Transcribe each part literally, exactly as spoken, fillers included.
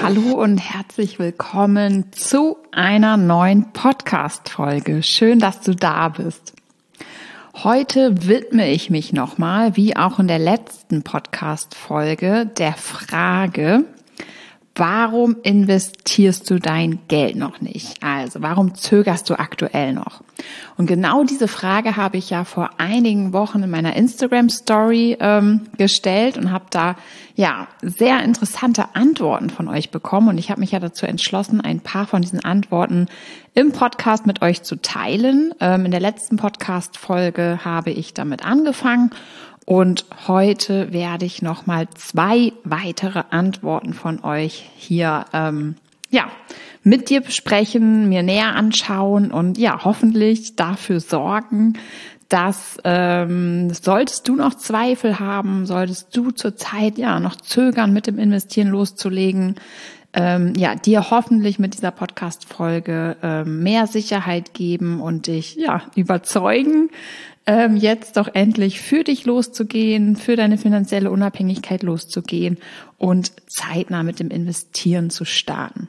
Hallo und herzlich willkommen zu einer neuen Podcast-Folge. Schön, dass du da bist. Heute widme ich mich nochmal, wie auch in der letzten Podcast-Folge, der Frage, warum investierst du dein Geld noch nicht? Also, warum zögerst du aktuell noch? Und genau diese Frage habe ich ja vor einigen Wochen in meiner Instagram-Story ähm, gestellt und habe da ja sehr interessante Antworten von euch bekommen. Und ich habe mich ja dazu entschlossen, ein paar von diesen Antworten im Podcast mit euch zu teilen. Ähm, in der letzten Podcast-Folge habe ich damit angefangen. Und heute werde ich nochmal zwei weitere Antworten von euch hier ähm, ja mit dir besprechen, mir näher anschauen und ja hoffentlich dafür sorgen, dass ähm, solltest du noch Zweifel haben, solltest du zurzeit ja noch zögern, mit dem Investieren loszulegen, ähm, ja dir hoffentlich mit dieser Podcast-Folge ähm, mehr Sicherheit geben und dich ja überzeugen, Ähm, jetzt doch endlich für dich loszugehen, für deine finanzielle Unabhängigkeit loszugehen und zeitnah mit dem Investieren zu starten.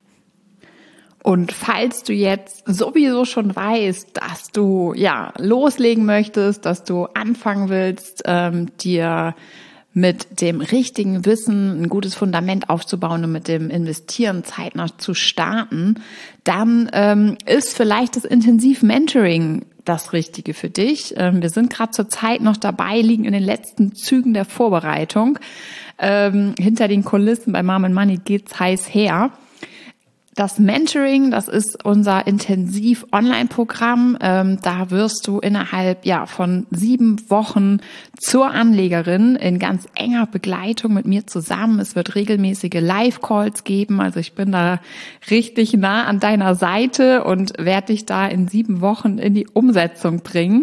Und falls du jetzt sowieso schon weißt, dass du ja loslegen möchtest, dass du anfangen willst, ähm, dir mit dem richtigen Wissen ein gutes Fundament aufzubauen und mit dem Investieren zeitnah zu starten, dann ähm, ist vielleicht das Intensiv-Mentoring das Richtige für dich. Ähm, wir sind gerade zur Zeit noch dabei, liegen in den letzten Zügen der Vorbereitung. Ähm, hinter den Kulissen bei Mom and Money geht's heiß her. Das Mentoring, das ist unser Intensiv-Online-Programm. Ähm, da wirst du innerhalb ja von sieben Wochen zur Anlegerin in ganz enger Begleitung mit mir zusammen. Es wird regelmäßige Live-Calls geben. Also ich bin da richtig nah an deiner Seite und werde dich da in sieben Wochen in die Umsetzung bringen.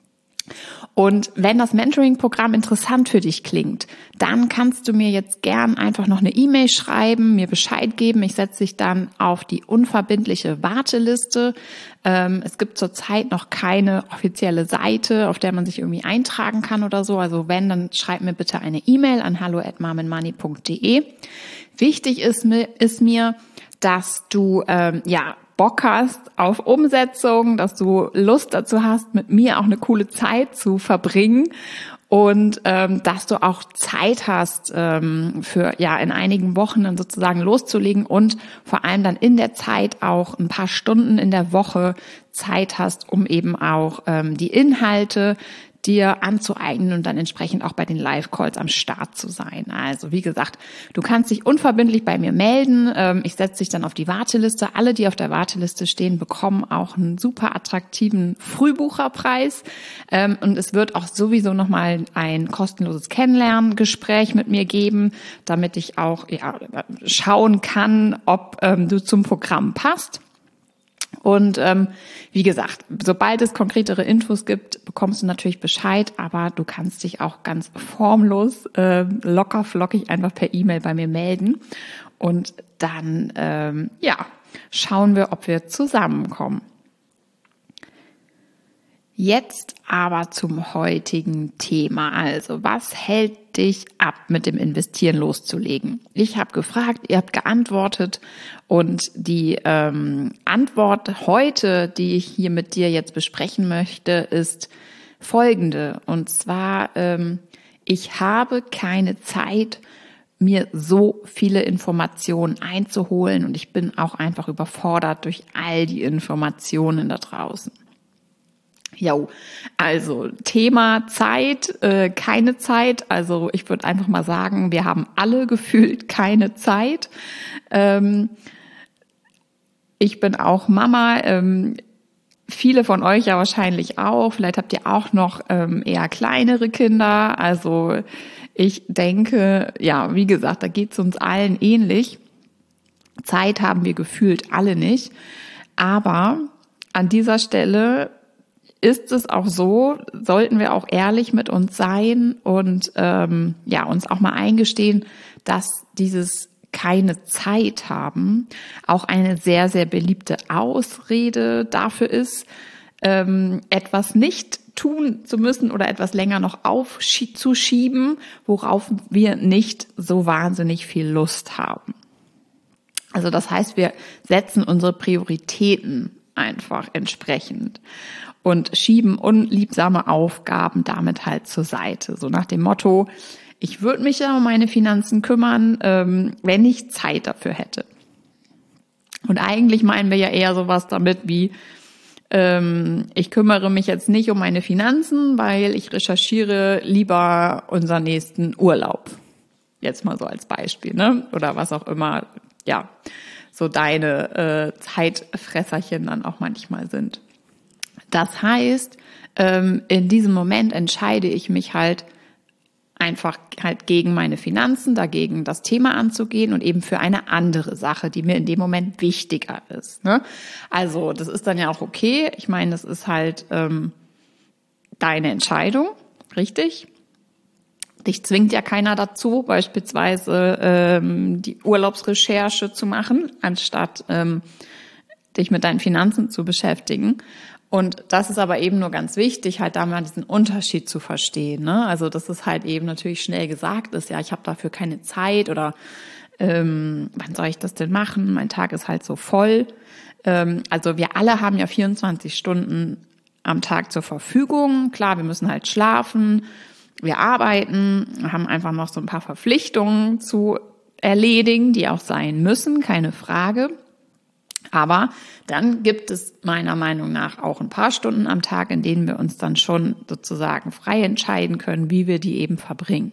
Und wenn das Mentoring-Programm interessant für dich klingt, dann kannst du mir jetzt gern einfach noch eine E-Mail schreiben, mir Bescheid geben. Ich setze dich dann auf die unverbindliche Warteliste. Ähm, es gibt zurzeit noch keine offizielle Seite, auf der man sich irgendwie eintragen kann oder so. Also wenn, dann schreib mir bitte eine E-Mail an hallo at momandmoney punkt de. Wichtig ist mir, ist mir, dass du ähm, ja Bock hast auf Umsetzung, dass du Lust dazu hast, mit mir auch eine coole Zeit zu verbringen und ähm, dass du auch Zeit hast, ähm, für ja in einigen Wochen dann sozusagen loszulegen und vor allem dann in der Zeit auch ein paar Stunden in der Woche Zeit hast, um eben auch ähm, die Inhalte dir anzueignen und dann entsprechend auch bei den Live-Calls am Start zu sein. Also wie gesagt, du kannst dich unverbindlich bei mir melden. Ich setze dich dann auf die Warteliste. Alle, die auf der Warteliste stehen, bekommen auch einen super attraktiven Frühbucherpreis. Und es wird auch sowieso nochmal ein kostenloses Kennenlerngespräch mit mir geben, damit ich auch ja, schauen kann, ob ähm, du zum Programm passt. Und ähm, wie gesagt, sobald es konkretere Infos gibt, bekommst du natürlich Bescheid, aber du kannst dich auch ganz formlos, äh, locker flockig einfach per E-Mail bei mir melden und dann ähm, ja schauen wir, ob wir zusammenkommen. Jetzt aber zum heutigen Thema. Also, was hält dich ab, mit dem Investieren loszulegen? Ich habe gefragt, ihr habt geantwortet und die ähm, Antwort heute, die ich hier mit dir jetzt besprechen möchte, ist folgende. Und zwar, ähm, ich habe keine Zeit, mir so viele Informationen einzuholen und ich bin auch einfach überfordert durch all die Informationen da draußen. Ja, also Thema Zeit, äh, keine Zeit. Also ich würde einfach mal sagen, wir haben alle gefühlt keine Zeit. Ähm, ich bin auch Mama, ähm, viele von euch ja wahrscheinlich auch. Vielleicht habt ihr auch noch ähm, eher kleinere Kinder. Also ich denke, ja, wie gesagt, da geht es uns allen ähnlich. Zeit haben wir gefühlt alle nicht. Aber an dieser Stelle ist es auch so, sollten wir auch ehrlich mit uns sein und ähm, ja uns auch mal eingestehen, dass dieses keine Zeit haben auch eine sehr, sehr beliebte Ausrede dafür ist, ähm, etwas nicht tun zu müssen oder etwas länger noch aufzuschieben, worauf wir nicht so wahnsinnig viel Lust haben. Also das heißt, wir setzen unsere Prioritäten einfach entsprechend und schieben unliebsame Aufgaben damit halt zur Seite. So nach dem Motto, ich würde mich ja um meine Finanzen kümmern, ähm, wenn ich Zeit dafür hätte. Und eigentlich meinen wir ja eher sowas damit wie, ähm, ich kümmere mich jetzt nicht um meine Finanzen, weil ich recherchiere lieber unseren nächsten Urlaub. Jetzt mal so als Beispiel, ne? Oder was auch immer, ja, so deine äh, Zeitfresserchen dann auch manchmal sind. Das heißt, ähm, in diesem Moment entscheide ich mich halt einfach halt gegen meine Finanzen, dagegen das Thema anzugehen und eben für eine andere Sache, die mir in dem Moment wichtiger ist. Ne? Also das ist dann ja auch okay. Ich meine, das ist halt ähm, deine Entscheidung, richtig? Dich zwingt ja keiner dazu, beispielsweise ähm, die Urlaubsrecherche zu machen, anstatt ähm, dich mit deinen Finanzen zu beschäftigen. Und das ist aber eben nur ganz wichtig, halt da mal diesen Unterschied zu verstehen. Ne? Also dass es halt eben natürlich schnell gesagt ist, ja, ich habe dafür keine Zeit oder ähm, wann soll ich das denn machen? Mein Tag ist halt so voll. Ähm, also wir alle haben ja vierundzwanzig Stunden am Tag zur Verfügung. Klar, wir müssen halt schlafen, wir arbeiten, haben einfach noch so ein paar Verpflichtungen zu erledigen, die auch sein müssen, keine Frage. Aber dann gibt es meiner Meinung nach auch ein paar Stunden am Tag, in denen wir uns dann schon sozusagen frei entscheiden können, wie wir die eben verbringen.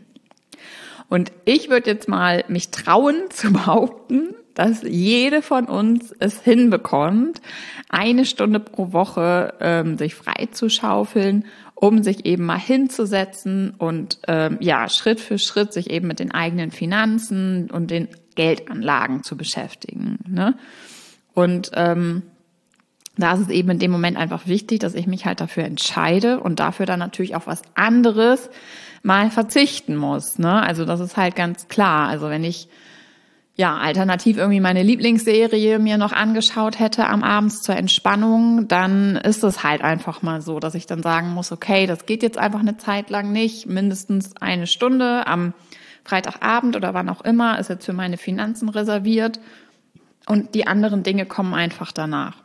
Und ich würde jetzt mal mich trauen zu behaupten, dass jede von uns es hinbekommt, eine Stunde pro Woche ähm, sich frei zu schaufeln, um sich eben mal hinzusetzen und ähm, ja Schritt für Schritt sich eben mit den eigenen Finanzen und den Geldanlagen zu beschäftigen. Ne? Und ähm, da ist es eben in dem Moment einfach wichtig, dass ich mich halt dafür entscheide und dafür dann natürlich auf was anderes mal verzichten muss. Ne? Also das ist halt ganz klar. Also wenn ich ja alternativ irgendwie meine Lieblingsserie mir noch angeschaut hätte am Abends zur Entspannung, dann ist es halt einfach mal so, dass ich dann sagen muss, okay, das geht jetzt einfach eine Zeit lang nicht, mindestens eine Stunde am Freitagabend oder wann auch immer ist jetzt für meine Finanzen reserviert. Und die anderen Dinge kommen einfach danach.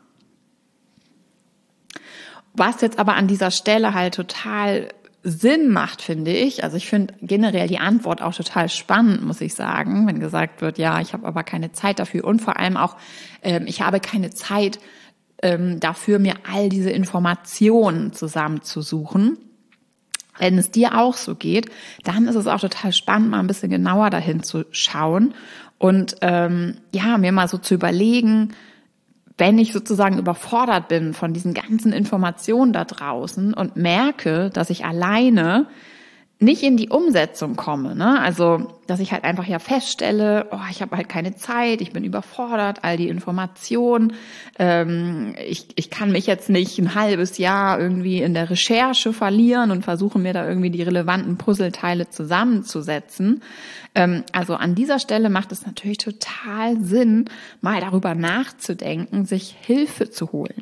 Was jetzt aber an dieser Stelle halt total Sinn macht, finde ich, also ich finde generell die Antwort auch total spannend, muss ich sagen, wenn gesagt wird, ja, ich habe aber keine Zeit dafür und vor allem auch, ähm, ich habe keine Zeit ähm, dafür, mir all diese Informationen zusammenzusuchen. Wenn es dir auch so geht, dann ist es auch total spannend, mal ein bisschen genauer dahin zu schauen und ähm, ja, mir mal so zu überlegen, wenn ich sozusagen überfordert bin von diesen ganzen Informationen da draußen und merke, dass ich alleine nicht in die Umsetzung komme, ne? Also, dass ich halt einfach ja feststelle, oh, ich habe halt keine Zeit, ich bin überfordert, all die Informationen, ähm, ich, ich kann mich jetzt nicht ein halbes Jahr irgendwie in der Recherche verlieren und versuchen mir da irgendwie die relevanten Puzzleteile zusammenzusetzen. Ähm, also an dieser Stelle macht es natürlich total Sinn, mal darüber nachzudenken, sich Hilfe zu holen.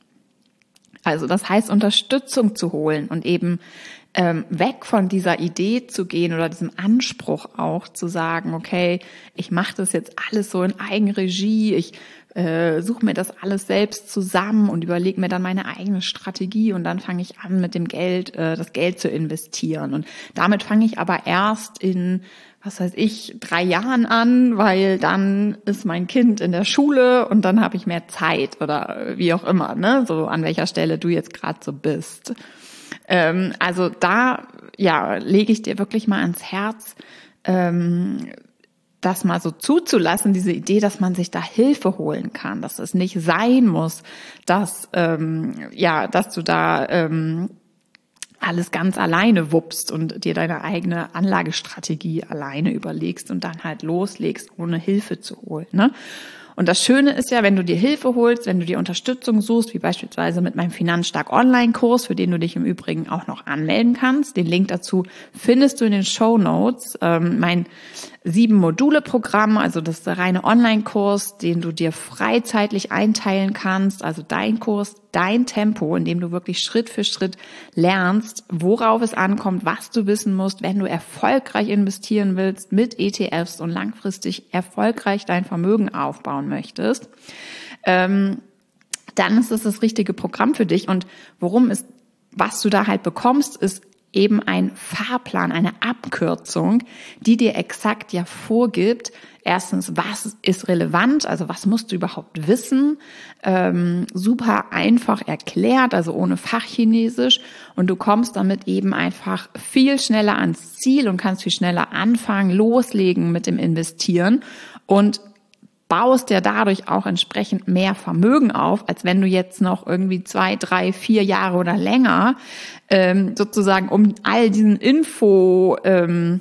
Also das heißt, Unterstützung zu holen und eben ähm, weg von dieser Idee zu gehen oder diesem Anspruch auch zu sagen, okay, ich mache das jetzt alles so in Eigenregie, ich äh, suche mir das alles selbst zusammen und überlege mir dann meine eigene Strategie und dann fange ich an, mit dem Geld, äh, das Geld zu investieren. Und damit fange ich aber erst in was weiß ich, drei Jahren an, weil dann ist mein Kind in der Schule und dann habe ich mehr Zeit oder wie auch immer, ne, so an welcher Stelle du jetzt gerade so bist. Ähm, also da, ja, lege ich dir wirklich mal ans Herz, ähm, das mal so zuzulassen, diese Idee, dass man sich da Hilfe holen kann, dass es nicht sein muss, dass, ähm, ja, dass du da, ähm, alles ganz alleine wuppst und dir deine eigene Anlagestrategie alleine überlegst und dann halt loslegst, ohne Hilfe zu holen, ne? Und das Schöne ist ja, wenn du dir Hilfe holst, wenn du dir Unterstützung suchst, wie beispielsweise mit meinem Finanzstark Online-Kurs, für den du dich im Übrigen auch noch anmelden kannst. Den Link dazu findest du in den Shownotes. Ähm, mein sieben Module-Programm, also das ist der reine Online-Kurs, den du dir freizeitlich einteilen kannst, also dein Kurs, dein Tempo, in dem du wirklich Schritt für Schritt lernst, worauf es ankommt, was du wissen musst, wenn du erfolgreich investieren willst mit E T Fs und langfristig erfolgreich dein Vermögen aufbauen möchtest, ähm, dann ist es das richtige Programm für dich. Und worum es, was du da halt bekommst, ist eben ein Fahrplan, eine Abkürzung, die dir exakt ja vorgibt, erstens, was ist relevant, also was musst du überhaupt wissen, ähm, super einfach erklärt, also ohne Fachchinesisch, und du kommst damit eben einfach viel schneller ans Ziel und kannst viel schneller anfangen, loslegen mit dem Investieren und baust ja dadurch auch entsprechend mehr Vermögen auf, als wenn du jetzt noch irgendwie zwei, drei, vier Jahre oder länger ähm, sozusagen um all diesen Info ähm,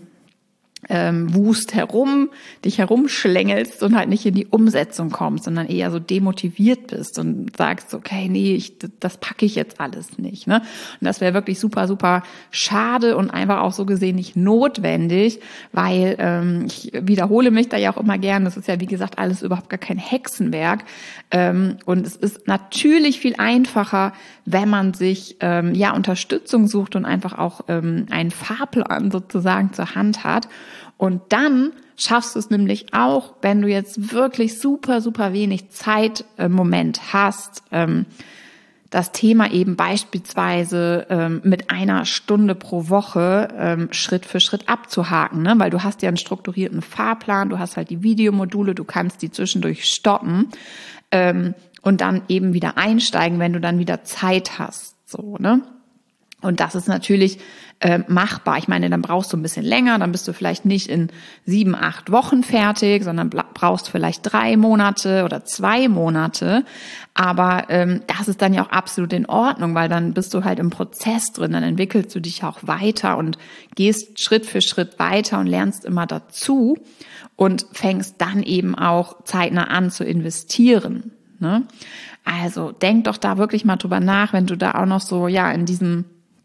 ähm, Wust herum, dich herumschlängelst und halt nicht in die Umsetzung kommst, sondern eher so demotiviert bist und sagst, okay, nee, ich, das packe ich jetzt alles nicht, ne? Und das wäre wirklich super, super schade und einfach auch so gesehen nicht notwendig, weil ähm, ich wiederhole mich da ja auch immer gern, das ist ja wie gesagt alles überhaupt gar kein Hexenwerk, ähm, und es ist natürlich viel einfacher, wenn man sich ähm, ja Unterstützung sucht und einfach auch ähm, einen Fahrplan sozusagen zur Hand hat. Und dann schaffst du es nämlich auch, wenn du jetzt wirklich super, super wenig Zeit im Moment hast, ähm, das Thema eben beispielsweise ähm, mit einer Stunde pro Woche ähm, Schritt für Schritt abzuhaken, ne? Weil du hast ja einen strukturierten Fahrplan, du hast halt die Videomodule, du kannst die zwischendurch stoppen ähm, und dann eben wieder einsteigen, wenn du dann wieder Zeit hast, so, ne? Und das ist natürlich äh, machbar. Ich meine, dann brauchst du ein bisschen länger, dann bist du vielleicht nicht in sieben, acht Wochen fertig, sondern brauchst vielleicht drei Monate oder zwei Monate. Aber ähm, das ist dann ja auch absolut in Ordnung, weil dann bist du halt im Prozess drin, dann entwickelst du dich auch weiter und gehst Schritt für Schritt weiter und lernst immer dazu und fängst dann eben auch zeitnah an zu investieren, ne? Also denk doch da wirklich mal drüber nach, wenn du da auch noch so ja in diesem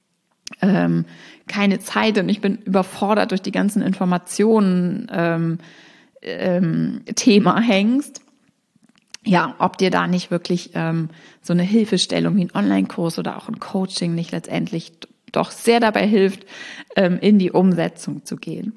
Ähm, keine Zeit und ich bin überfordert durch die ganzen Informationen ähm, ähm, Thema hängst. Ja, ob dir da nicht wirklich ähm, so eine Hilfestellung wie ein Online-Kurs oder auch ein Coaching nicht letztendlich doch sehr dabei hilft, ähm, in die Umsetzung zu gehen.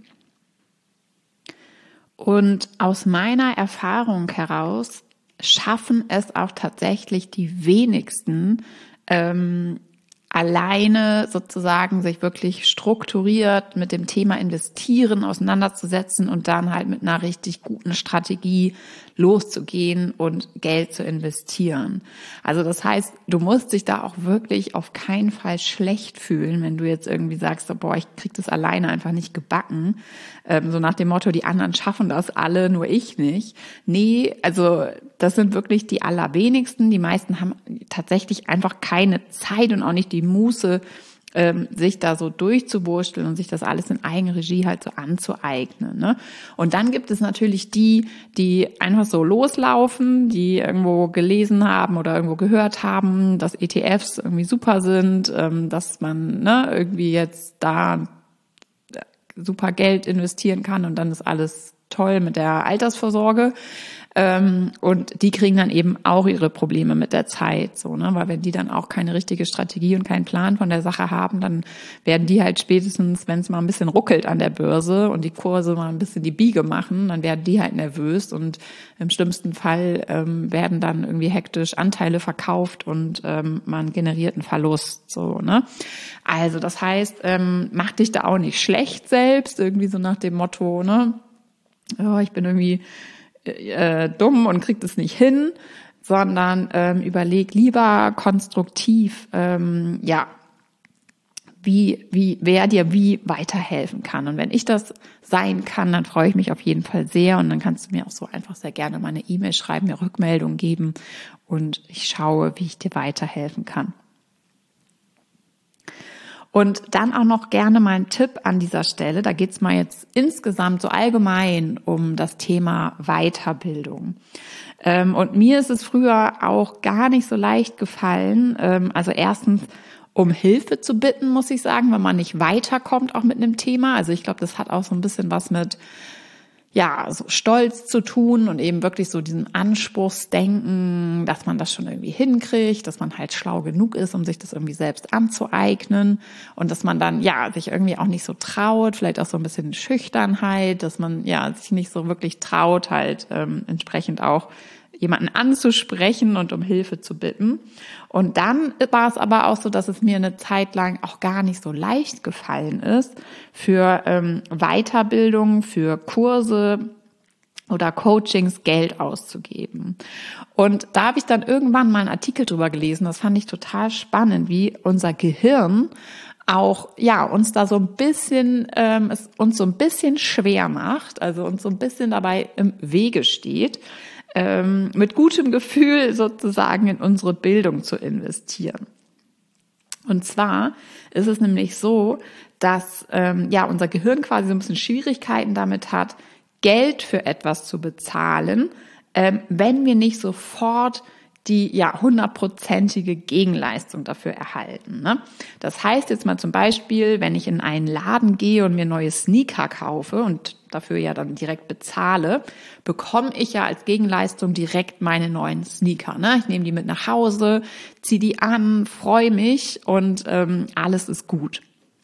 Und aus meiner Erfahrung heraus schaffen es auch tatsächlich die wenigsten, ähm, alleine sozusagen sich wirklich strukturiert mit dem Thema Investieren auseinanderzusetzen und dann halt mit einer richtig guten Strategie loszugehen und Geld zu investieren. Also das heißt, du musst dich da auch wirklich auf keinen Fall schlecht fühlen, wenn du jetzt irgendwie sagst, so, boah, ich krieg das alleine einfach nicht gebacken. Ähm, so nach dem Motto, die anderen schaffen das alle, nur ich nicht. Nee, also das sind wirklich die allerwenigsten. Die meisten haben tatsächlich einfach keine Zeit und auch nicht die Muße, ähm, sich da so durchzuwursteln und sich das alles in Eigenregie halt so anzueignen, ne? Und dann gibt es natürlich die, die einfach so loslaufen, die irgendwo gelesen haben oder irgendwo gehört haben, dass E T Fs irgendwie super sind, ähm, dass man ne, irgendwie jetzt da super Geld investieren kann und dann ist alles toll mit der Altersvorsorge. Ähm, und die kriegen dann eben auch ihre Probleme mit der Zeit, so, ne, weil wenn die dann auch keine richtige Strategie und keinen Plan von der Sache haben, dann werden die halt spätestens, wenn es mal ein bisschen ruckelt an der Börse und die Kurse mal ein bisschen die Biege machen, dann werden die halt nervös und im schlimmsten Fall ähm, werden dann irgendwie hektisch Anteile verkauft und ähm, man generiert einen Verlust, so, ne. Also das heißt, ähm, mach dich da auch nicht schlecht selbst, irgendwie so nach dem Motto, ne, oh, ich bin irgendwie Äh, dumm und kriegt es nicht hin, sondern ähm, überleg lieber konstruktiv, ähm, ja, wie, wie, wer dir wie weiterhelfen kann. Und wenn ich das sein kann, dann freue ich mich auf jeden Fall sehr und dann kannst du mir auch so einfach sehr gerne mal eine E-Mail schreiben, mir Rückmeldung geben und ich schaue, wie ich dir weiterhelfen kann. Und dann auch noch gerne mal ein Tipp an dieser Stelle. Da geht's mal jetzt insgesamt so allgemein um das Thema Weiterbildung. Und mir ist es früher auch gar nicht so leicht gefallen. Also erstens, um Hilfe zu bitten, muss ich sagen, wenn man nicht weiterkommt, auch mit einem Thema. Also ich glaube, das hat auch so ein bisschen was mit ja, so stolz zu tun und eben wirklich so diesem Anspruchsdenken, dass man das schon irgendwie hinkriegt, dass man halt schlau genug ist, um sich das irgendwie selbst anzueignen und dass man dann, ja, sich irgendwie auch nicht so traut, vielleicht auch so ein bisschen Schüchternheit, dass man, ja, sich nicht so wirklich traut, halt ähm, entsprechend auch jemanden anzusprechen und um Hilfe zu bitten. Und dann war es aber auch so, dass es mir eine Zeit lang auch gar nicht so leicht gefallen ist, für ähm, Weiterbildung, für Kurse oder Coachings Geld auszugeben. Und da habe ich dann irgendwann mal einen Artikel drüber gelesen, das fand ich total spannend, wie unser Gehirn auch, ja, uns da so ein bisschen, ähm, es uns so ein bisschen schwer macht, also uns so ein bisschen dabei im Wege steht, ähm, mit gutem Gefühl sozusagen in unsere Bildung zu investieren. Und zwar ist es nämlich so, dass ähm, ja unser Gehirn quasi so ein bisschen Schwierigkeiten damit hat, Geld für etwas zu bezahlen, ähm, wenn wir nicht sofort die ja hundertprozentige Gegenleistung dafür erhalten. Ne? Das heißt jetzt mal zum Beispiel, wenn ich in einen Laden gehe und mir neue Sneaker kaufe und dafür ja dann direkt bezahle, bekomme ich ja als Gegenleistung direkt meine neuen Sneaker. Ne? Ich nehme die mit nach Hause, ziehe die an, freue mich und ähm, alles ist gut.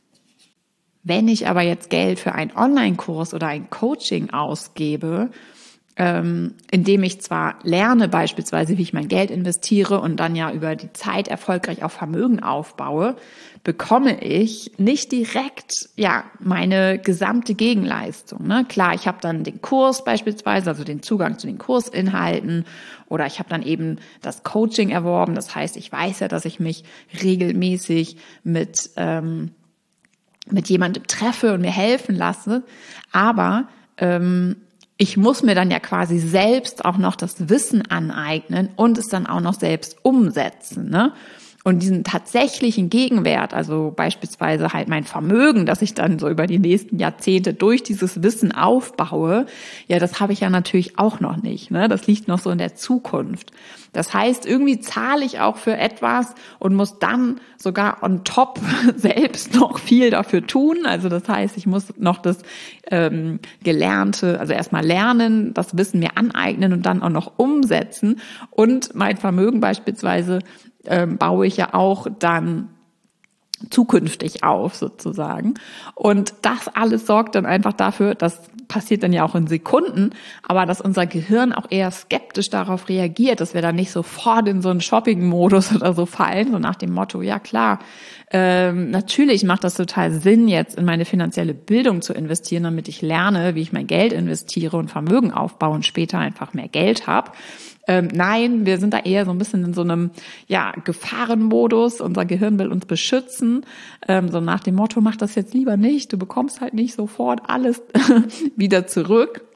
Wenn ich aber jetzt Geld für einen Online-Kurs oder ein Coaching ausgebe, ähm, indem ich zwar lerne beispielsweise, wie ich mein Geld investiere und dann ja über die Zeit erfolgreich auch Vermögen aufbaue, bekomme ich nicht direkt ja meine gesamte Gegenleistung. Ne? Klar, ich habe dann den Kurs beispielsweise, also den Zugang zu den Kursinhalten oder ich habe dann eben das Coaching erworben. Das heißt, ich weiß ja, dass ich mich regelmäßig mit ähm, mit jemandem treffe und mir helfen lasse, aber ähm, ich muss mir dann ja quasi selbst auch noch das Wissen aneignen und es dann auch noch selbst umsetzen, ne? Und diesen tatsächlichen Gegenwert, also beispielsweise halt mein Vermögen, das ich dann so über die nächsten Jahrzehnte durch dieses Wissen aufbaue, ja, das habe ich ja natürlich auch noch nicht, ne? Das liegt noch so in der Zukunft. Das heißt, irgendwie zahle ich auch für etwas und muss dann sogar on top selbst noch viel dafür tun. Also das heißt, ich muss noch das ähm, Gelernte, also erstmal lernen, das Wissen mir aneignen und dann auch noch umsetzen. Und mein Vermögen beispielsweise ähm, baue ich ja auch dann zukünftig auf sozusagen. Und das alles sorgt dann einfach dafür, das passiert dann ja auch in Sekunden, aber dass unser Gehirn auch eher skeptisch darauf reagiert, dass wir dann nicht sofort in so einen Shopping-Modus oder so fallen, so nach dem Motto, ja klar, ähm, natürlich macht das total Sinn, jetzt in meine finanzielle Bildung zu investieren, damit ich lerne, wie ich mein Geld investiere und Vermögen aufbaue und später einfach mehr Geld habe. Ähm, nein, wir sind da eher so ein bisschen in so einem ja Gefahrenmodus. Unser Gehirn will uns beschützen, ähm, so nach dem Motto, mach das jetzt lieber nicht, du bekommst halt nicht sofort alles wieder zurück.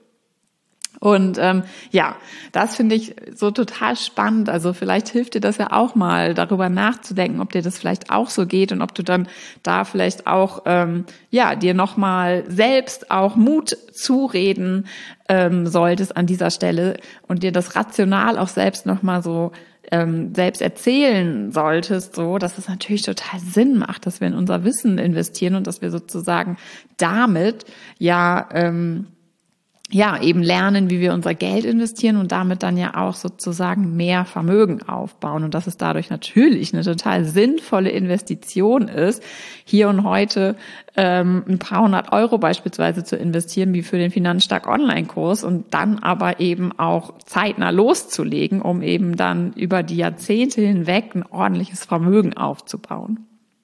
Und ähm, ja, das finde ich so total spannend. Also vielleicht hilft dir das ja auch mal, darüber nachzudenken, ob dir das vielleicht auch so geht und ob du dann da vielleicht auch ähm, ja dir nochmal selbst auch Mut zureden ähm, solltest an dieser Stelle und dir das rational auch selbst nochmal so ähm, selbst erzählen solltest, so dass es natürlich total Sinn macht, dass wir in unser Wissen investieren und dass wir sozusagen damit ja ähm, ja, eben lernen, wie wir unser Geld investieren und damit dann ja auch sozusagen mehr Vermögen aufbauen und dass es dadurch natürlich eine total sinnvolle Investition ist, hier und heute ähm, ein paar hundert Euro beispielsweise zu investieren, wie für den Finanzstark Online-Kurs und dann aber eben auch zeitnah loszulegen, um eben dann über die Jahrzehnte hinweg ein ordentliches Vermögen aufzubauen.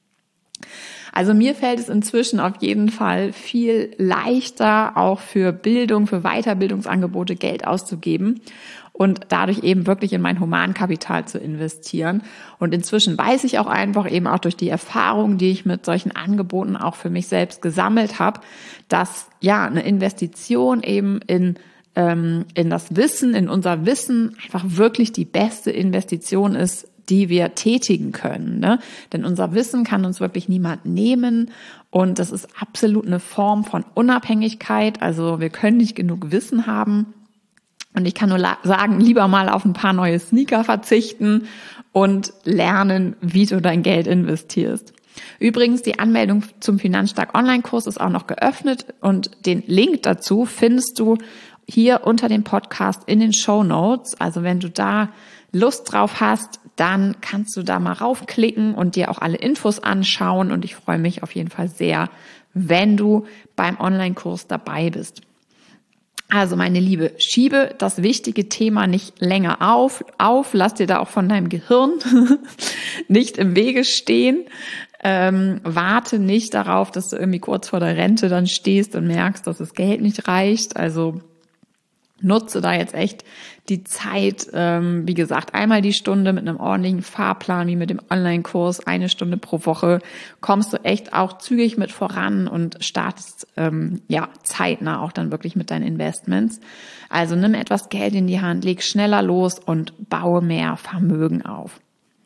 Also mir fällt es inzwischen auf jeden Fall viel leichter, auch für Bildung, für Weiterbildungsangebote Geld auszugeben und dadurch eben wirklich in mein Humankapital zu investieren. Und inzwischen weiß ich auch einfach eben auch durch die Erfahrung, die ich mit solchen Angeboten auch für mich selbst gesammelt habe, dass ja eine Investition eben in ähm, in das Wissen, in unser Wissen einfach wirklich die beste Investition ist, die wir tätigen können, ne? Denn unser Wissen kann uns wirklich niemand nehmen und das ist absolut eine Form von Unabhängigkeit. Also wir können nicht genug Wissen haben und ich kann nur la- sagen, lieber mal auf ein paar neue Sneaker verzichten und lernen, wie du dein Geld investierst. Übrigens, die Anmeldung zum Finanzstark Online-Kurs ist auch noch geöffnet und den Link dazu findest du hier unter dem Podcast in den Shownotes. Also wenn du da Lust drauf hast, dann kannst du da mal raufklicken und dir auch alle Infos anschauen. Und ich freue mich auf jeden Fall sehr, wenn du beim Online-Kurs dabei bist. Also meine Liebe, schiebe das wichtige Thema nicht länger auf, auf, lass dir da auch von deinem Gehirn nicht im Wege stehen. Ähm, warte nicht darauf, dass du irgendwie kurz vor der Rente dann stehst und merkst, dass das Geld nicht reicht. Also nutze da jetzt echt die Zeit, ähm, wie gesagt, einmal die Stunde mit einem ordentlichen Fahrplan, wie mit dem Online-Kurs, eine Stunde pro Woche, kommst du echt auch zügig mit voran und startest ähm, ja zeitnah auch dann wirklich mit deinen Investments. Also nimm etwas Geld in die Hand, leg schneller los und baue mehr Vermögen auf.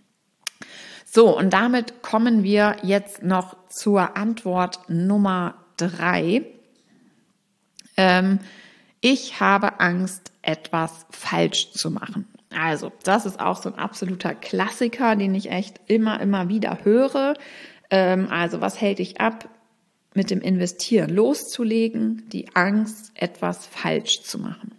So, und damit kommen wir jetzt noch zur Antwort Nummer drei. Ähm, Ich habe Angst, etwas falsch zu machen. Also, das ist auch so ein absoluter Klassiker, den ich echt immer, immer wieder höre. Ähm, also, was hält dich ab, mit dem Investieren loszulegen? Die Angst, etwas falsch zu machen.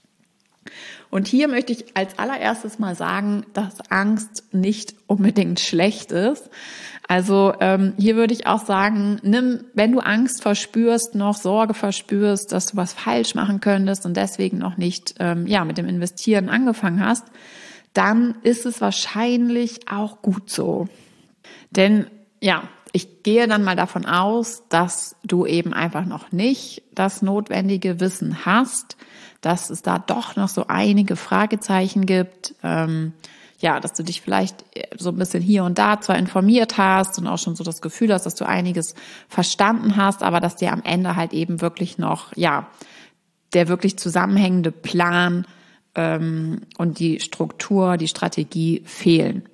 Und hier möchte ich als allererstes mal sagen, dass Angst nicht unbedingt schlecht ist. Also ähm, hier würde ich auch sagen, nimm, wenn du Angst verspürst, noch Sorge verspürst, dass du was falsch machen könntest und deswegen noch nicht ähm, ja mit dem Investieren angefangen hast, dann ist es wahrscheinlich auch gut so. Denn ja, ich gehe dann mal davon aus, dass du eben einfach noch nicht das notwendige Wissen hast, dass es da doch noch so einige Fragezeichen gibt, ähm, ja, dass du dich vielleicht so ein bisschen hier und da zwar informiert hast und auch schon so das Gefühl hast, dass du einiges verstanden hast, aber dass dir am Ende halt eben wirklich noch, ja, der wirklich zusammenhängende Plan ähm, und die Struktur, die Strategie fehlen.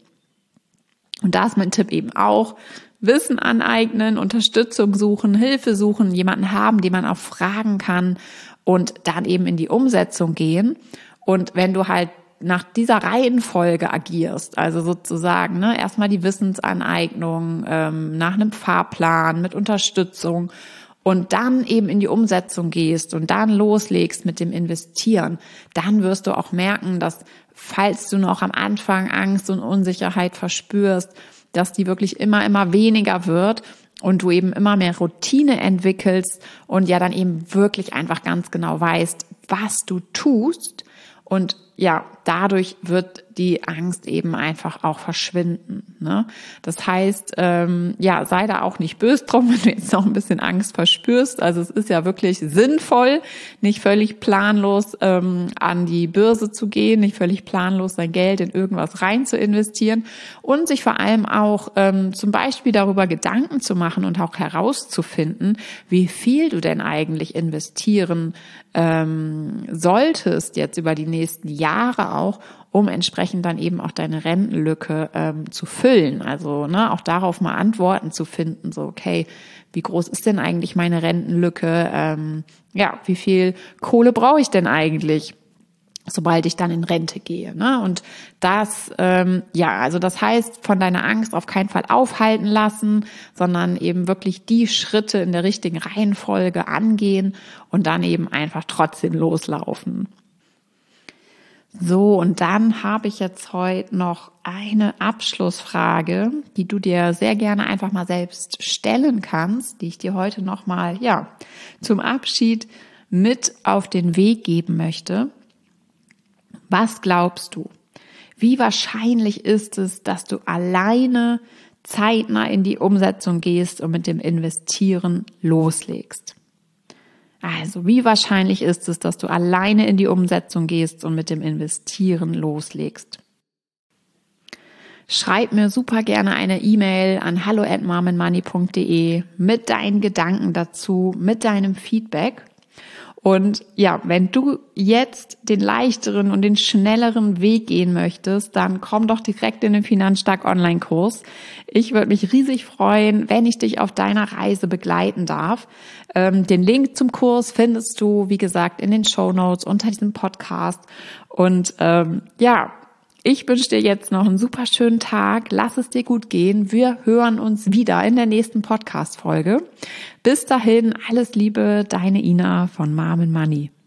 Und da ist mein Tipp eben auch, Wissen aneignen, Unterstützung suchen, Hilfe suchen, jemanden haben, den man auch fragen kann und dann eben in die Umsetzung gehen. Und wenn du halt nach dieser Reihenfolge agierst, also sozusagen ne, erstmal die Wissensaneignung ähm, nach einem Fahrplan mit Unterstützung und dann eben in die Umsetzung gehst und dann loslegst mit dem Investieren, dann wirst du auch merken, dass falls du noch am Anfang Angst und Unsicherheit verspürst, dass die wirklich immer, immer weniger wird und du eben immer mehr Routine entwickelst und ja dann eben wirklich einfach ganz genau weißt, was du tust. Und ja, dadurch wird die Angst eben einfach auch verschwinden. Ne? Das heißt, ähm, ja, sei da auch nicht böse drum, wenn du jetzt noch ein bisschen Angst verspürst. Also es ist ja wirklich sinnvoll, nicht völlig planlos ähm, an die Börse zu gehen, nicht völlig planlos sein Geld in irgendwas rein zu investieren und sich vor allem auch ähm, zum Beispiel darüber Gedanken zu machen und auch herauszufinden, wie viel du denn eigentlich investieren ähm, solltest jetzt über die nächsten Jahre auch, um entsprechend dann eben auch deine Rentenlücke ähm, zu füllen. Also ne, auch darauf mal Antworten zu finden, so okay, wie groß ist denn eigentlich meine Rentenlücke? Ähm, ja, wie viel Kohle brauche ich denn eigentlich, sobald ich dann in Rente gehe? Ne? Und das, ähm, ja, also das heißt, von deiner Angst auf keinen Fall aufhalten lassen, sondern eben wirklich die Schritte in der richtigen Reihenfolge angehen und dann eben einfach trotzdem loslaufen. So, und dann habe ich jetzt heute noch eine Abschlussfrage, die du dir sehr gerne einfach mal selbst stellen kannst, die ich dir heute nochmal, ja, zum Abschied mit auf den Weg geben möchte. Was glaubst du? Wie wahrscheinlich ist es, dass du alleine zeitnah in die Umsetzung gehst und mit dem Investieren loslegst? Also, wie wahrscheinlich ist es, dass du alleine in die Umsetzung gehst und mit dem Investieren loslegst? Schreib mir super gerne eine E-Mail an hallo at mom and money punkt de mit deinen Gedanken dazu, mit deinem Feedback. Und ja, wenn du jetzt den leichteren und den schnelleren Weg gehen möchtest, dann komm doch direkt in den Finanzstark Online-Kurs. Ich würde mich riesig freuen, wenn ich dich auf deiner Reise begleiten darf. Ähm, den Link zum Kurs findest du, wie gesagt, in den Shownotes unter diesem Podcast. Und ähm, ja, Ich wünsche dir jetzt noch einen super schönen Tag. Lass es dir gut gehen. Wir hören uns wieder in der nächsten Podcast-Folge. Bis dahin, alles Liebe, deine Ina von Mom and Money.